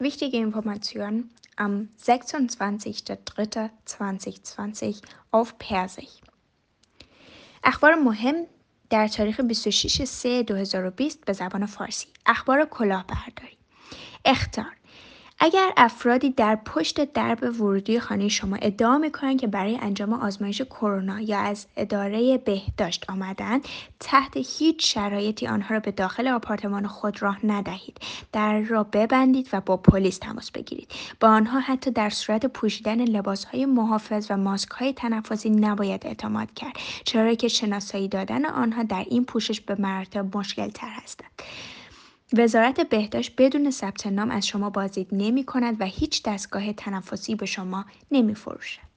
Wichtige Information am 26.03.2020 auf Persisch. اخبار مهم در تاریخ 26/3/2020 به زبان فارسی. اخبار کلاهبرداری. اخطار: اگر افرادی در پشت درب ورودی خانه شما ادعا می‌کنند که برای انجام آزمایش کرونا یا از اداره بهداشت آمدند، تحت هیچ شرایطی آنها را به داخل آپارتمان خود راه ندهید. در را ببندید و با پلیس تماس بگیرید. با آنها حتی در صورت پوشیدن لباس‌های محافظ و ماسک‌های تنفسی نباید اعتماد کرد، چرا که شناسایی دادن آنها در این پوشش به مراتب مشکل‌تر هستند. وزارت بهداشت بدون ثبت نام از شما بازدید نمی‌کند و هیچ دستگاه تنفسی به شما نمی‌فروشد.